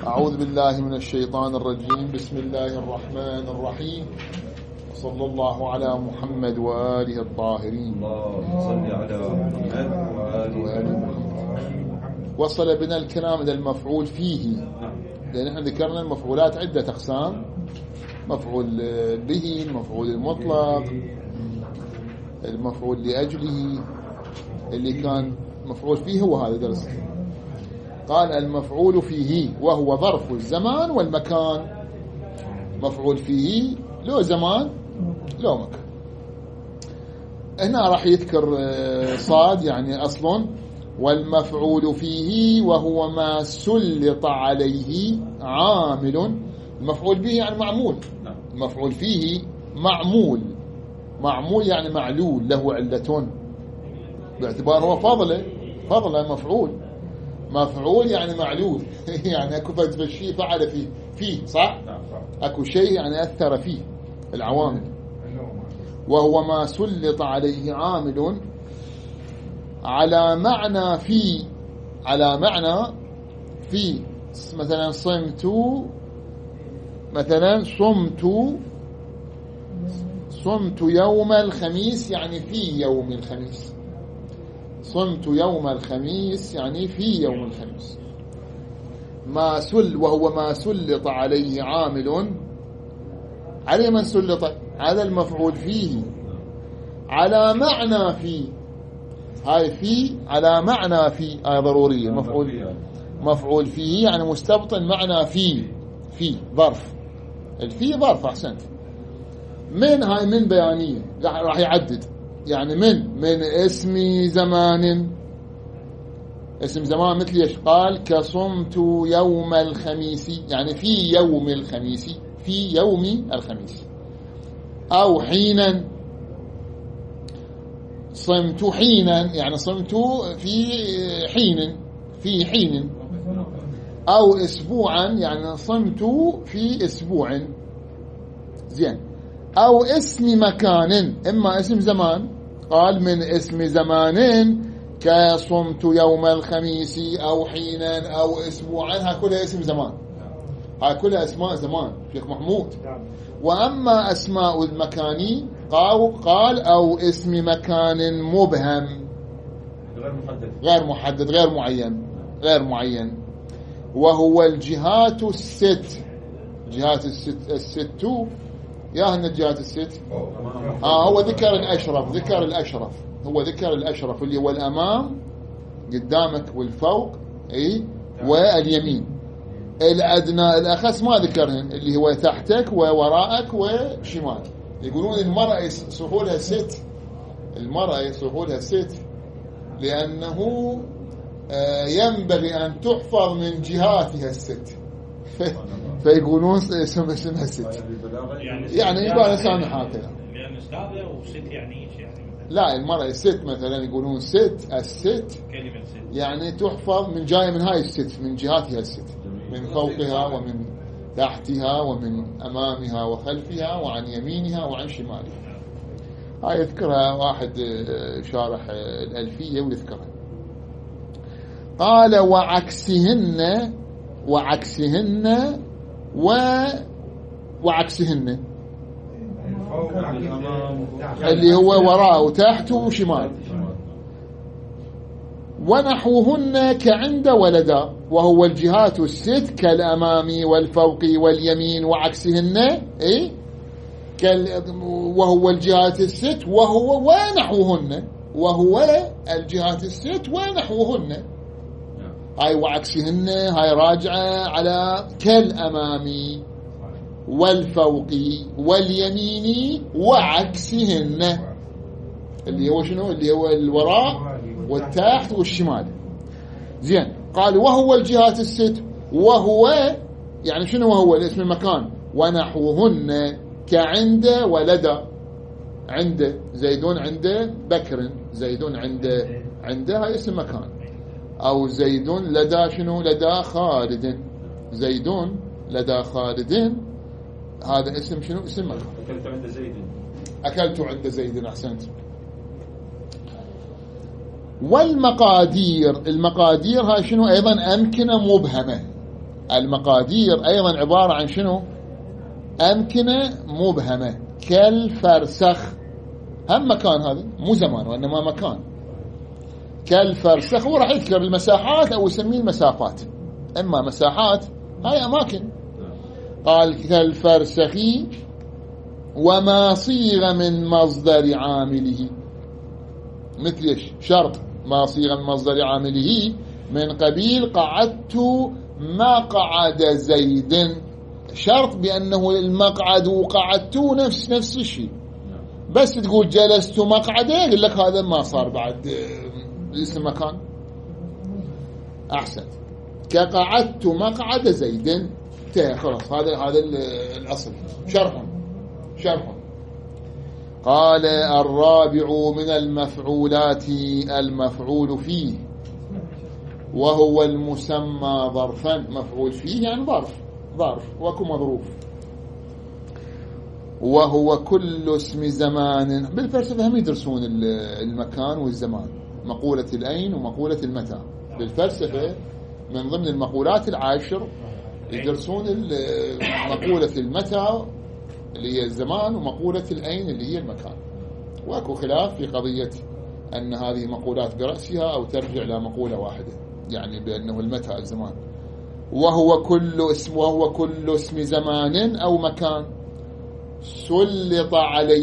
أعوذ بالله من الشيطان الرجيم. بسم الله الرحمن الرحيم، صلى الله على محمد وآله الطاهرين. اللهم صل على محمد وآله محمد. وصل بنا الكلام إلى المفعول فيه، لأن احنا ذكرنا المفعولات عدة أقسام: مفعول به، المفعول المطلق، المفعول لأجله. اللي كان مفعول فيه هو هذا درس. قال المفعول فيه وهو ظرف الزمان والمكان. مفعول فيه له زمان له مكان. هنا راح يذكر صاد يعني أصل. والمفعول فيه وهو ما سلط عليه عامل. المفعول به يعني معمول. المفعول فيه معمول. معمول يعني معلول، له علة، باعتبار هو فضله مفعول. مفعول يعني معلول يعني اكو شيء فعل فيه صح؟ اكو شيء يعني اثر فيه العوامل. وهو ما سلط عليه عامل على معنى في، على معنى في. مثلا صمت يوم الخميس يعني في يوم الخميس. صمت يوم الخميس يعني في يوم الخميس. وهو ما سلط عليه عامل. عليه من سلط، هذا المفعول فيه على معنى في. هاي في على معنى في، هاي ضرورية. مفعول فيه يعني مستبطن معنى في ظرف. الفي ظرف. أحسنت. من هاي من بيانية، راح يعدد يعني من اسم زمان. اسم زمان مثل ايش؟ قال كصمت يوم الخميس يعني في يوم الخميس، في يوم الخميس. أو حينا، صمت حينا يعني صمت في حين. أو أسبوعا يعني صمت في أسبوع. زين. أو اسم مكان، إما اسم زمان. قال من اسم زمان كصمت يوم الخميس أو حينا أو أسبوعا. ها كلها اسم زمان، ها كلها أسماء زمان شيخ محمود. وأما أسماء المكان قال أو اسم مكان مبهم غير محدد غير معين. وهو الجهات الست. جهات الست يا هن الجهات الست. هو ذكر الأشرف. هو ذكر الأشرف اللي هو الأمام قدامك والفوق واليمين. الأدنى الأخس ما ذكرهن، اللي هو تحتك ووراءك وشمال. يقولون المرأة سهولها ست. المرأة سهولها ست لأنه ينبغي أن تحفظ من جهاتها الست فيقولون اسمها ست. يعني يبقى سامحة هكذا. لأن استاذة وست يعني إيش يعني؟ لا، المرأة ست مثلا يقولون الست كلمة ست يعني تحفظ من جاية من هاي الست، من جهاتها الست، من فوقها ومن تحتها ومن أمامها وخلفها وعن يمينها وعن شمالها. هاي يذكرها واحد شارح الألفية ويذكرها. قال وعكسهن اللي هو وراء وتحت وشمال. ونحوهن كعند ولدا، وهو الجهات الست كالأمام والفوق واليمين. وعكسهن وهو الجهات الست ونحوهن، وهو الجهات الست ونحوهن. هاي وعكسهن هاي راجعة على كالأمام والفوق واليمين وعكسهن، اللي هو شنو؟ اللي هو الوراء والتحت والشمال. زين. قال وهو الجهات الست، وهو يعني شنو؟ وهو الاسم المكان. ونحوهن كعند ولدا. عند زيدون عند بكر، زيدون عند هاي اسم مكان. أو زيدون لدى شنو؟ لدى خالد. زيدون لدى خالد هذا اسم شنو؟ اسم مكان. أكلت عند زيد. أحسنت. والمقادير، المقادير هاي شنو؟ أيضا أمكنة مبهمة. المقادير أيضا عبارة عن شنو؟ أمكنة مبهمة كالفرسخ، هم مكان، هذا مو زمان وإنما مكان. كالفرسخ، هو راح يذكر المساحات أو يسميه المسافات، إما مساحات هاي أماكن. قال كالفرسخ وما صيغ من مصدر عامله، مثل إيش؟ شرط ما صيغ من مصدر عامله من قبيل قعدت مقعد زيد، شرط بأنه المقعد وقعدت نفس الشيء. بس تقول جلست مقعده يقول لك هذا ما صار بعد اسم مكان. أحسن. كقعدت مقعد زيد، خلاص هذا الأصل. شرح. قال الرابع من المفعولات المفعول فيه، وهو المسمى ظرفا. مفعول فيه يعني ظرف وكو مظروف. وهو كل اسم زمان. بالفلسفة هم يدرسون المكان والزمان، مقولة الأين ومقولة المتى. بالفلسفة من ضمن المقولات العاشر يدرسون مقولة المتى اللي هي الزمان، ومقولة الأين اللي هي المكان. واكو خلاف في قضية أن هذه مقولات برأسها أو ترجع إلى مقولة واحدة، يعني بأنه المتى الزمان. وهو كل اسم زمان أو مكان سلط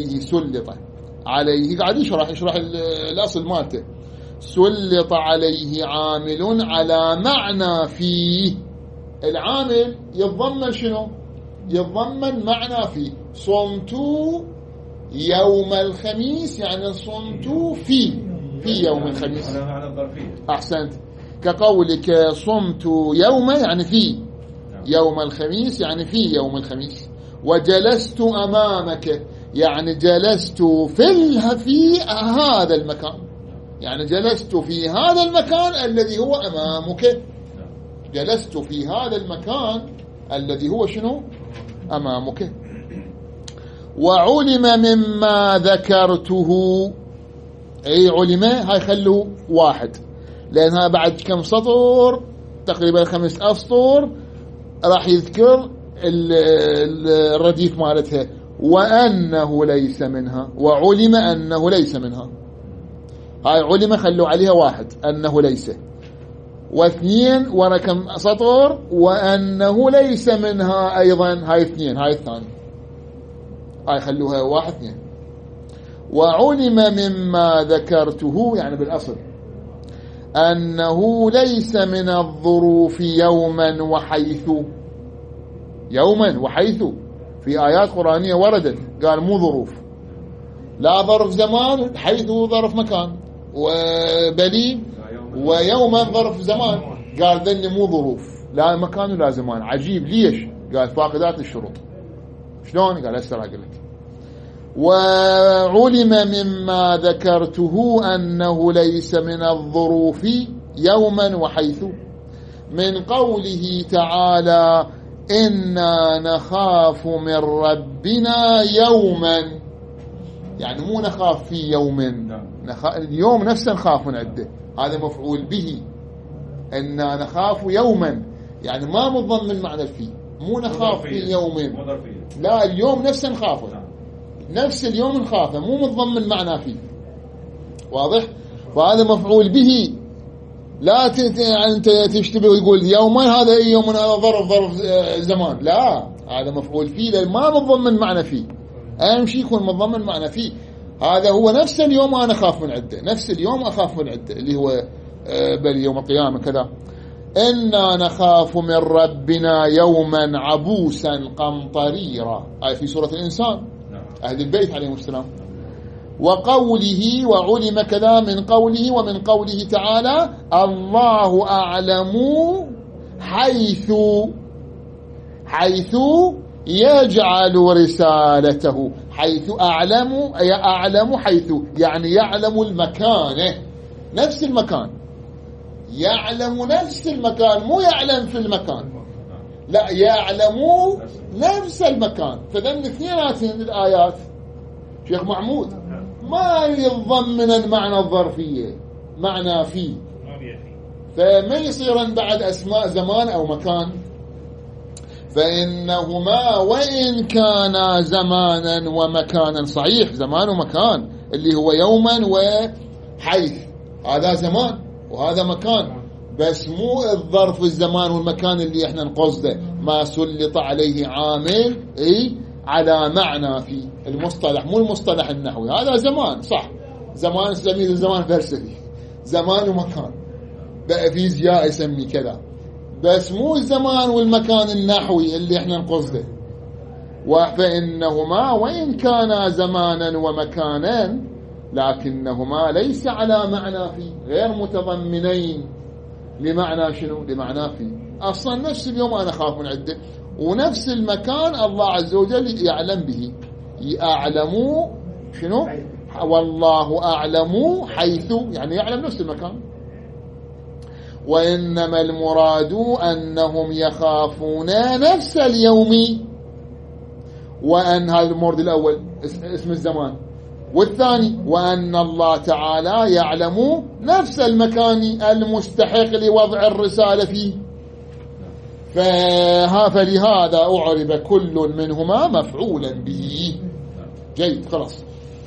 عليه قاعد يشرح الأصل مالته. سلط عليه عامل على معنى فيه. العامل يتضمن شنو؟ يتضمن معنى فيه. صمت يوم الخميس يعني صمت في يوم الخميس. أحسنت. كقولك صمت يوم يعني في يوم الخميس يعني في يوم الخميس. وجلست أمامك يعني جلست في هذا المكان، يعني جلست في هذا المكان الذي هو أمامك. جلست في هذا المكان الذي هو شنو؟ أمامك. وعلم مما ذكرته، أي علم هاي خلوا واحد، لأنها بعد كم سطر تقريبا 5 أسطر راح يذكر الرديف مالتها. وأنه ليس منها، وعلم أنه ليس منها. هاي علم خلوا عليها واحد، أنه ليس. واثنين ورا كم سطر وأنه ليس منها أيضا، هاي 2، هاي الثاني، هاي خلوها 1 2. وعلم مما ذكرته يعني بالأصل أنه ليس من الظروف يوما وحيث في آيات قرآنية وردت قال مو ظروف، لا ظرف زمان، حيث ظرف مكان، وبلي ويوما ظرف زمان. قال ذني مو ظروف، لا مكان ولا زمان. عجيب ليش؟ قال فاقدات الشروط. شلون؟ قال هسه راح اقول لك. وعلم مما ذكرته أنه ليس من الظروف يوما وحيث من قوله تعالى إنا نخاف من ربنا يوما، يعني مو نخاف في يوم، اليوم نفسه نخاف من عده، هذا مفعول به. إنا نخاف يوما يعني ما متضمن معنى فيه، مو نخاف في يوم، لا اليوم نفسه نخافه، نفس اليوم نخافه، مو متضمن معنى فيه. واضح؟ فهذا مفعول به. لا أنت تشتبه ويقول يوما هذا أي يوم، هذا ظرف زمان، لا هذا مفعول فيه لأن ما متضمن معنى فيه. أهم شيء يكون متضمن معنى فيه. هذا هو نفس اليوم أنا أخاف من عده، نفس اليوم أخاف من عده اللي هو بل يوم القيامة كذا. إنا نخاف من ربنا يوما عبوسا قمطريرا، هاي في سورة الإنسان، أهل البيت عليهم السلام. وقوله وعلم كذا من قوله ومن قوله تعالى الله أعلم حيث يجعل رسالته. حيث أعلم حيث يعني يعلم المكان، نفس المكان، يعلم نفس المكان، مو يعلم في المكان، لا يعلم نفس المكان. فذن اثنيناتهم الآيات شيخ محمود ما يتضمن المعنى الظرفية، معنى فيه، فما يصير بعد أسماء زمان أو مكان فإنهما وإن كانا زمانا ومكانا، صحيح زمان ومكان اللي هو يوما وحيث، هذا زمان وهذا مكان، بس مو الظرف الزمان والمكان اللي احنا نقصده ما سلط عليه عامل على معنى في المصطلح، مو المصطلح النحوي. هذا زمان صح، زمان سميه زمان فلسفي، زمان ومكان، بقى فيزياء يسمي كذا، بس مو الزمان والمكان النحوي اللي احنا نقصده. فإنهما وإن كانا زمانا ومكانا لكنهما ليس على معنى فيه، غير متضمنين لمعنى شنو؟ لمعنى فيه. أصلا نفس اليوم أنا خاف من عده، ونفس المكان الله عز وجل يعلم به، يعلم شنو؟ والله أعلم حيث، يعني يعلم نفس المكان. وإنما المراد أنهم يخافون نفس اليوم، وأن هذا المورد الأول اسم الزمان، والثاني وأن الله تعالى يعلم نفس المكان المستحق لوضع الرسالة فيه، فلهذا أعرب كل منهما مفعولا به. جيد، خلاص.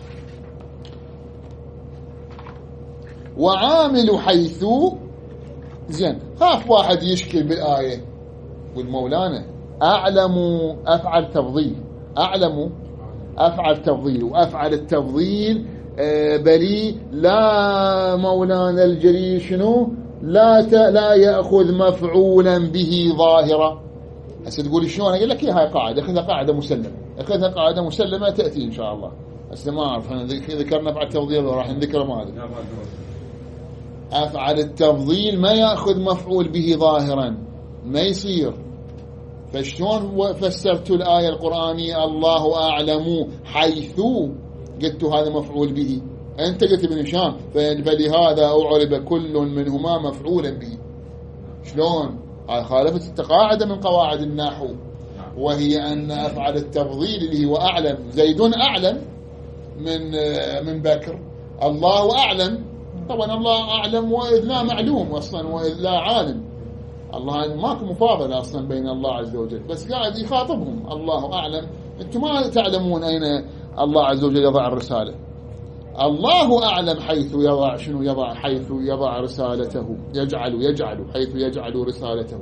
وعامل حيث، زين، خاف واحد يشكل بالآية والمولانا أعلم أفعل تفضيل، أعلم أفعل تفضيل، وأفعل التفضيل بلي لا مولانا الجليل شنو لا يأخذ مفعولا به ظاهرة. هسه تقول شلون؟ أقول لك هاي قاعدة، أخذها قاعدة مسلمة، أخذها قاعدة مسلمة تأتي إن شاء الله. هسه ما أعرف، ذكرنا أفعل التفضيل راح نذكره ما أدري. أفعل التفضيل ما يأخذ مفعول به ظاهرا، ما يصير. فشلون فسرت الآية القرآنية الله أعلم حيث قلت هذا مفعول به؟ أنت قلت ابن هشام فلهذا أعرب كل منهما مفعولا به. شلون؟ خالفت قاعدة من قواعد النحو، وهي أن أفعل التفضيل اللي هو أعلم، زيد أعلم من بكر، الله أعلم. طبعا الله أعلم وإذ لا معلوم أصلا، وإذ لا عالم. الله ماكو مفاضلة أصلا بين الله عز وجل، بس قاعد يخاطبهم الله أعلم. أنتم ما تعلمون أين الله عز وجل يضع الرسالة. الله أعلم حيث يضع شنو، يضع حيث يضع رسالته، يجعل حيث يجعل رسالته.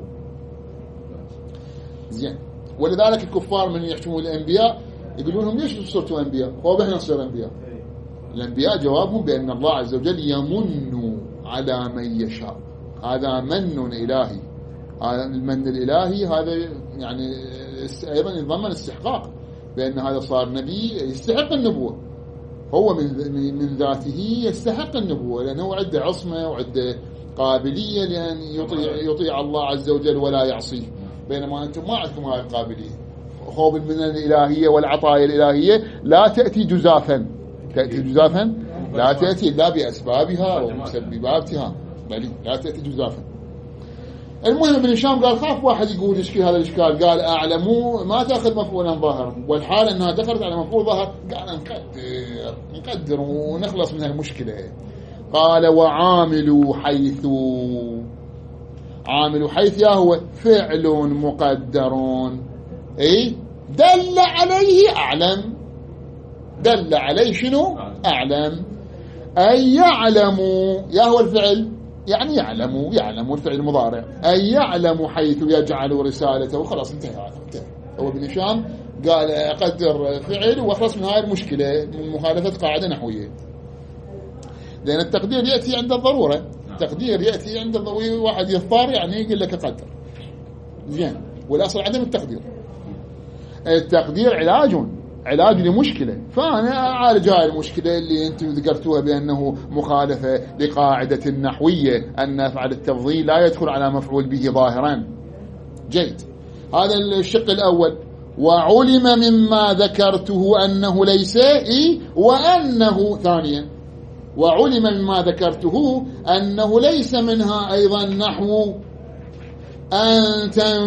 زين. ولذلك الكفار من يحكمون الأنبياء يقولون لهم ليش صرتوا أنبياء؟ هو احنا نصير أنبياء. الأنبياء جوابهم بأن الله عز وجل يمن على من يشاء، هذا من إلهي. هذا المن الإلهي هذا يعني أيضا يتضمن استحقاق، بأن هذا صار نبي يستحق النبوة، هو من ذاته يستحق النبوة، لأنه عنده عصمة وعنده قابلية لأن يطيع الله عز وجل ولا يعصيه، بينما أنتم ما عندكم هذه القابلية. خوف المنن الإلهية والعطايا الإلهية لا تأتي جزافا، تأتي جزافا لا تأتي إلا بأسبابها ومسبباتها، بل لا تأتي جزافا. المهم ابن هشام قال خاف واحد يقول يشكي هذا الإشكال، قال أعلموا ما تأخذ مفعولا ظاهرا، والحال أنها دخلت على مفعول ظاهر، قال نقدر ونخلص من هالمشكلة. قال وعامل حيث، عامل حيث يا هو فعل مقدر دل عليه أعلم، دل عليه شنو؟ أعلم، أي يعلم يا هو الفعل، يعني يعلم الفعل المضارع، أي يعلم حيث يجعل رسالته. وخلاص انتهى. هو ابن هشام قال أقدر فعل وخلص من هاي المشكلة من مخالفة قاعدة نحوية، لأن التقدير يأتي عند الضرورة، التقدير يأتي عند الضرورة، واحد يضطر يعني يقول لك أقدر. زين، والأصل عدم التقدير. التقدير علاج لمشكلة، فأنا أعالج هاي المشكلة اللي أنتم ذكرتوها بأنه مخالفة لقاعدة النحوية أن أفعل التفضيل لا يدخل على مفعول به ظاهرا. جيد، هذا الشق الأول. وعلم مما ذكرته أنه ليس وأنه ثانيا، وعلم مما ذكرته أنه ليس منها أيضا نحو أن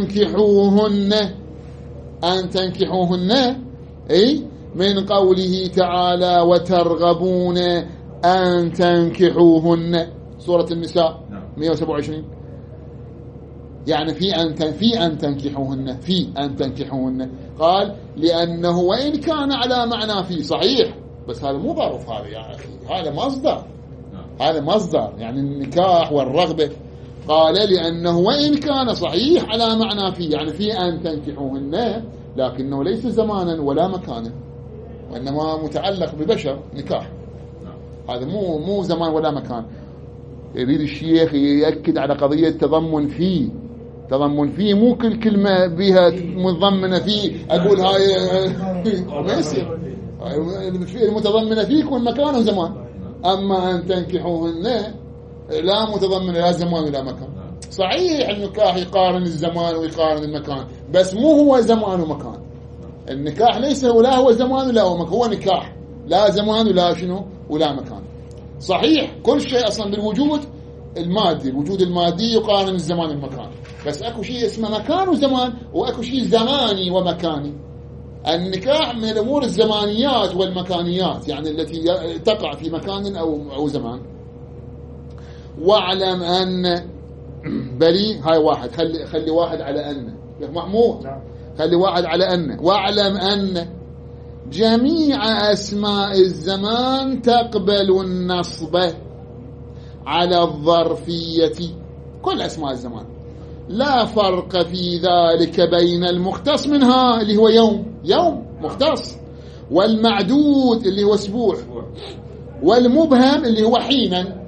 تنكحوهن من قوله تعالى وترغبون أن تنكحوهن، سورة النساء 127. يعني في أن تنكحوهن قال لأنه وإن كان على معنى في صحيح، بس هذا مو ظرف، هذا يا أخي هذا مصدر يعني النكاح والرغبة. قال لأنه وإن كان صحيح على معنى في، يعني في أن تنكحوهن، لكنه ليس زمانا ولا مكانا، وإنما متعلق ببشر نكاح، هذا مو زمان ولا مكان. يريد الشيخ يأكد على قضية تضمن فيه مو كل كلمة بها متضمنة فيه أقول هاي ما يصير. المتضمنة فيه يكون مكان وزمان، أما أن تنكحوهن لا متضمن لا زمان ولا مكان. صحيح النكاح يقارن الزمان ويقارن المكان، بس مو هو زمان ومكان. النكاح ليس ولا هو زمان ولا هو مكان، هو نكاح لا زمان ولا شنو ولا مكان. صحيح كل شيء أصلا بالوجود المادي، الوجود المادي يقارن الزمان والمكان، بس أكو شيء اسمه مكان وزمان، وأكو شيء زماني ومكاني. النكاح من الأمور الزمانيات والمكانيات، يعني التي تقع في مكان أو زمان. واعلم أن بلي هاي واحد، خلي واحد على أن محمود، خلي واحد على أن. واعلم أن جميع أسماء الزمان تقبل النصب على الظرفية، كل أسماء الزمان لا فرق في ذلك بين المختص منها اللي هو يوم مختص، والمعدود اللي هو أسبوع، والمبهم اللي هو حينا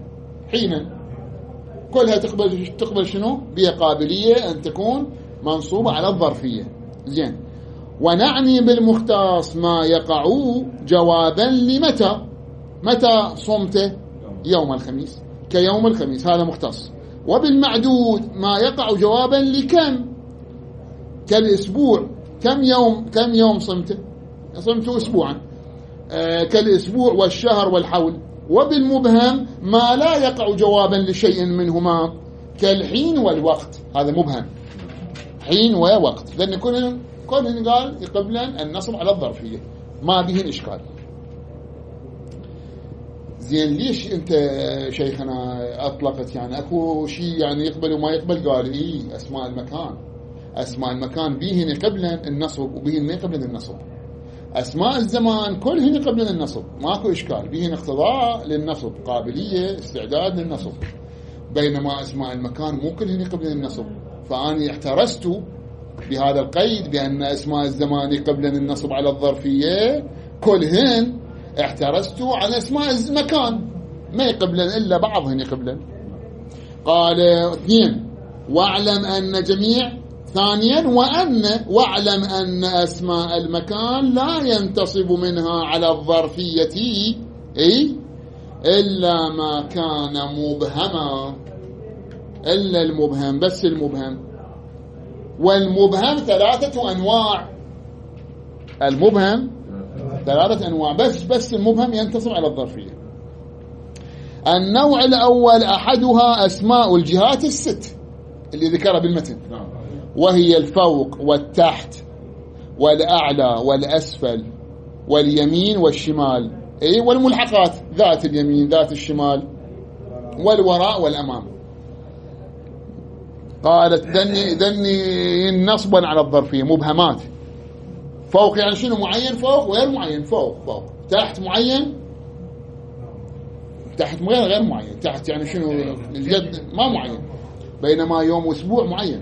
كلها تقبل شنو بقابلية أن تكون منصوبة على الظرفية. زين. ونعني بالمختص ما يقع جوابا متى صمت يوم الخميس، كيوم الخميس هذا مختص. وبالمعدود ما يقع جوابا لكم، كالأسبوع كم يوم صمت أسبوعا، كالأسبوع والشهر والحول. وبالمبهم ما لا يقع جوابا لشيء منهما، كالحين والوقت، هذا مبهم، حين ووقت، لأن كلهم قال يقبلن النصب على الظرفية، ما بهن إشكال. زين. ليش أنت شيخنا أطلقت يعني أكو شيء يعني يقبل وما يقبل؟ قال إيه أسماء المكان بهن يقبلن النصب وبهن ما يقبلن النصب. أسماء الزمان كلهن يقبلن النصب، ماكو إشكال، بهن اقتضاء للنصب، قابلية استعداد للنصب. بينما أسماء المكان مو كلهن يقبلن النصب. فأنا احترست بهذا القيد بأن أسماء الزمان يقبلن النصب على الظرفية كلهن، احترست عن أسماء المكان ما يقبلن إلا بعضهن يقبلن. قال 2 واعلم أن جميع، ثانيا واعلم أن أسماء المكان لا ينتصب منها على الظرفية إلا ما كان مبهما، إلا المبهم، بس المبهم. والمبهم 3 أنواع، المبهم 3 أنواع، بس المبهم ينتصب على الظرفية. النوع الأول أحدها أسماء الجهات الست اللي ذكرها بالمتن، وهي الفوق والتحت والأعلى والأسفل واليمين والشمال، والملحقات ذات اليمين ذات الشمال والوراء والأمام. قالت ذني نصبا على الظرفية مبهمات. فوق يعني شنو معين، فوق وغير معين، فوق تحت معين، تحت غير معين، تحت يعني شنو اليد ما معين، بينما يوم واسبوع معين.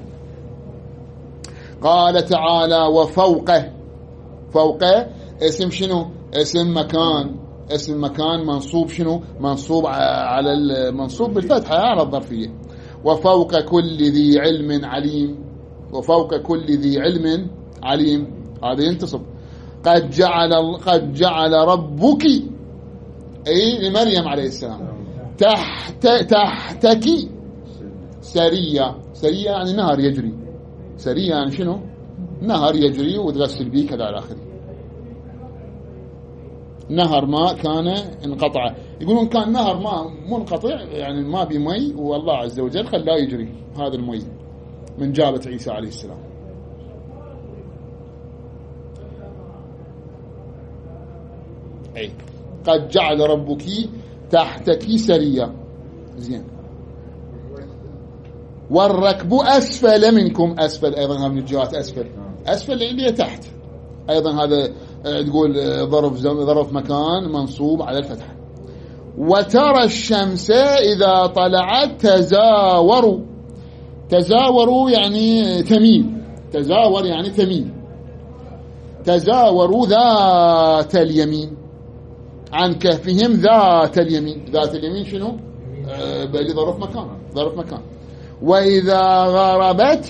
قال تعالى وفوقه، فوقه اسم شنو، اسم مكان منصوب شنو، منصوب على المنصوب بالفتحة على الظرفية. وفوق كل ذي علم عليم، وفوق كل ذي علم عليم هذا ينتصب. قد جعل ربك لمريم عليه السلام تحتك سرية يعني نهر يجري، سرية يعني شنو، نهر يجري وتغسل به كذا على آخره. نهر ماء كان انقطع، يقولون كان نهر ماء منقطع يعني ما بمي، والله عز وجل خلاه يجري هذا المي من جابة عيسى عليه السلام. قد جعل ربك تحتك سرية. زين. والركب أسفل منكم. أسفل أيضا من الجهات أسفل اللي تحت أيضا هذا تقول ظرف مكان منصوب على الفتحة. وترى الشمس إذا طلعت تزاوروا يعني تميل، تزاور يعني تميل، تزاوروا ذات اليمين عن كهفهم ذات اليمين. ذات اليمين شنو؟ بل ظرف مكان. وإذا غربت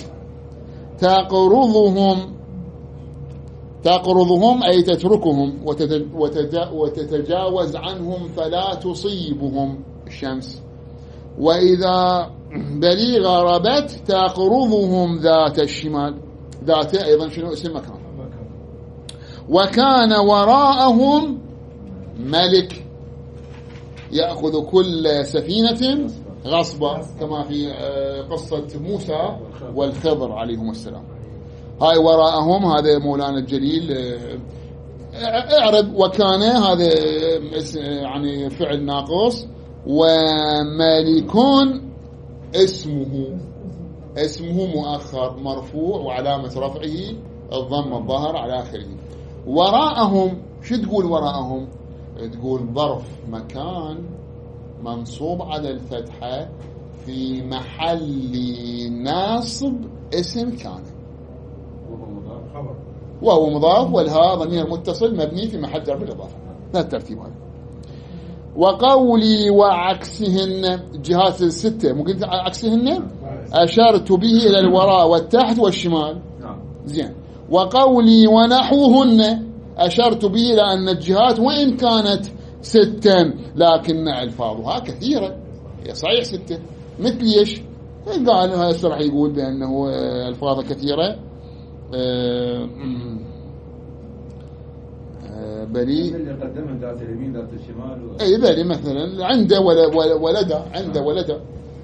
تقرضهم أي تتركهم وتتجاوز عنهم فلا تصيبهم الشمس. وإذا بلي غربت تقرضهم ذات الشمال. ذات أيضا شنو؟ اسم مكان. وكان وراءهم ملك يأخذ كل سفينة غصبا كما في قصة موسى والخضر عليهم السلام. هاي وراءهم هذا مولانا الجليل اعرب. وكان هذا يعني فعل ناقص. وملك اسمه مؤخر مرفوع وعلامة رفعه الضم الظهر على آخره. وراءهم شو تقول؟ وراءهم تقول ظرف مكان منصوب على الفتحة في محل ناصب اسم كان وهو مضاف والهاء ضمير متصل مبني في محل جر بالإضافة. لا الترتيب هذا. وقولي وعكسهن جهات الستة ممكن عكسهن أشرت به إلى الوراء والتحت والشمال. زين. وقولي ونحوهن أشرت به إلى أن الجهات وإن كانت 6 لكن ألفاظها كثيرة. هي صحيح 6 مثل ايش؟ قال هذا راح يقول بأنه ألفاظها كثيرة. بلي اللي قدمها ذات اليمين ذات الشمال اي بلي مثلا عنده ولد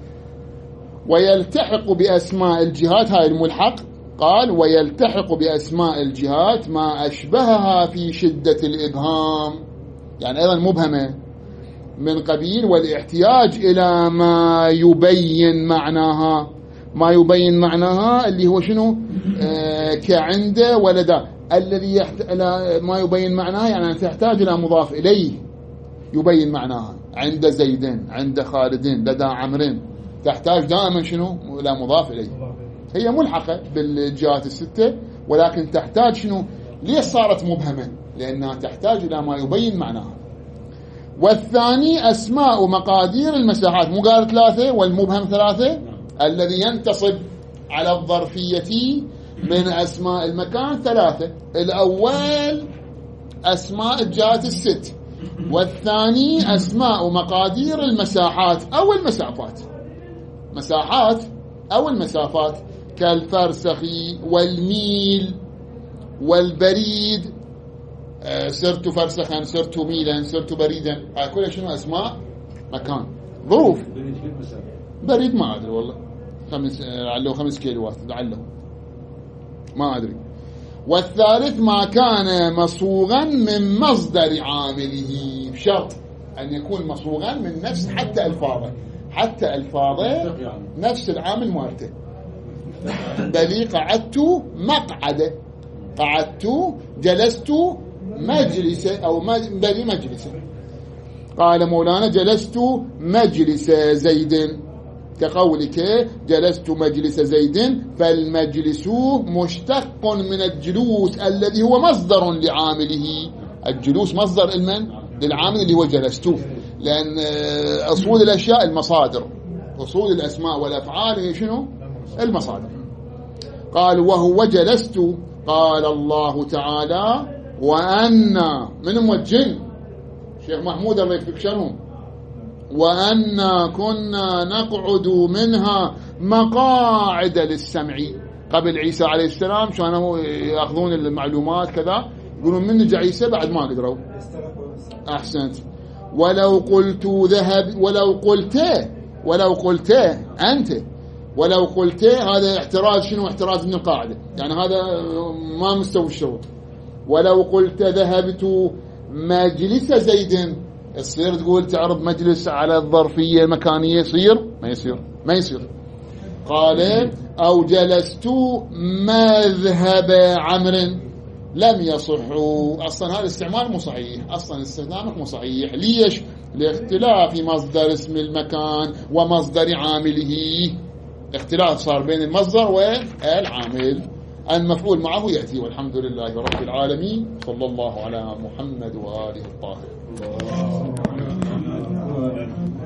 ويلتحق بأسماء الجهات. هاي الملحق قال ويلتحق بأسماء الجهات ما أشبهها في شدة الإبهام يعني أيضا مبهمة من قبيل والاحتياج إلى ما يبين معناها اللي هو شنو؟ كعنده ولدا الذي ما يبين معناها يعني تحتاج إلى مضاف إليه يبين معناها. عند زيدين عند خالدين لدى عمرين تحتاج دائما شنو؟ إلى مضاف إليه. هي ملحقة بالجهات 6 ولكن تحتاج شنو؟ ليش صارت مبهمة؟ لأنها تحتاج إلى ما يبين معناها. والثاني أسماء مقادير المساحات. مو قال 3 والمبهم 3 الذي ينتصب على الظرفية من أسماء المكان 3. الأول أسماء الجهات 6 والثاني أسماء مقادير المساحات أو المسافات. مساحات أو المسافات كالفرسخ والميل والبريد. سرت فرسخا سرت ميلا سرت بريدا. هاي كلها شنو؟ أسماء مكان ظروف. بريد ما أدري والله لعله 5 كيلوات لعله ما أدري. والثالث ما كان مصوغا من مصدر عامله بشرط أن يكون مصوغا من نفس حتى ألفاظه نفس العامل مالته. بلي قعدت مقعدة قعدت جلست مجلسة أو بلي مجلسة. قال مولانا جلست مجلس زيد كقولك جلست مجلس زيد فالمجلس مشتق من الجلوس الذي هو مصدر لعامله. الجلوس مصدر للعامل اللي هو جلسته. لأن أصول الأشياء المصادر. أصول الأسماء والأفعال هي شنو؟ المصادر. قال وهو جلست. قال الله تعالى وأنا من الجن شيخ محمود الله يكفيك شرهم وأنا كنا نقعد منها مقاعد للسمع. قبل عيسى عليه السلام كانوا يأخذون المعلومات كذا يقولون من جاء عيسى بعد ما قدروا. أحسنت. ولو قلت ذهب ولو قلت أنت ولو قلت هذا احتراز. شنو احتراز من القاعدة؟ يعني هذا ما مستوى الشروط. ولو قلت ذهبت مجلس زيد يصير تقول تعرض مجلس على الظرفية المكانية يصير؟ ما يصير. قال أو جلست مذهب عمرو لم يصحوا. أصلا هذا الاستعمال مو صحيح، أصلا استخدامك مو صحيح. ليش؟ لاختلاف مصدر اسم المكان ومصدر عامله، اختلاف صار بين المصدر والعامل. المفعول معه يأتي. والحمد لله رب العالمين، صلى الله على محمد وآله الطاهرين.